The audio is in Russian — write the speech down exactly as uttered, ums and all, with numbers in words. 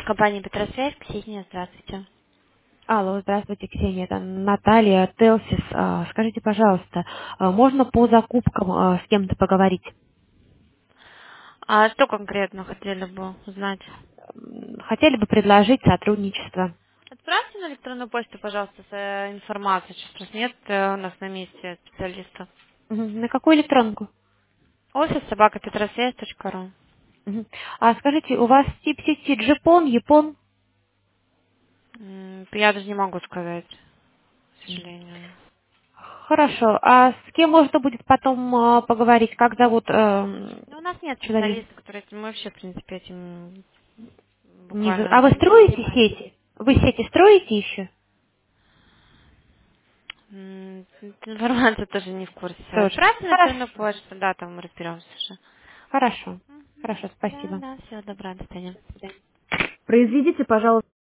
Компания Петросвязь, Ксения, здравствуйте. Алло, здравствуйте, Ксения, это Наталья Телсис. А, Скажите, пожалуйста, а можно по закупкам а, с кем-то поговорить? А что конкретно хотели бы узнать? М, Хотели бы предложить сотрудничество. Отправьте на электронную почту, пожалуйста, с э, информацией. Сейчас просто нет э, у нас на месте специалиста. Мгм. На какую электронку? Офис собака петросвязь точка ру. Мгм. А скажите, у вас тип сети Джипон, Япон? М, Я даже не могу сказать, к М. сожалению. Хорошо. А с кем можно будет потом а, поговорить? Как зовут эм, Ну, у нас нет человека? специалиста, который этим, мы вообще, в принципе, этим Не за- буквально А вы не строите занимаемся. сети? Вы сети строите еще? М, Информация тоже не в курсе. Тоже. Отправьте на электронную Хорошо. почту, да, там мы разберемся уже. Хорошо. Мгм. Хорошо, Да, спасибо. да, всего доброго, до свидания. Произведите, пожалуйста.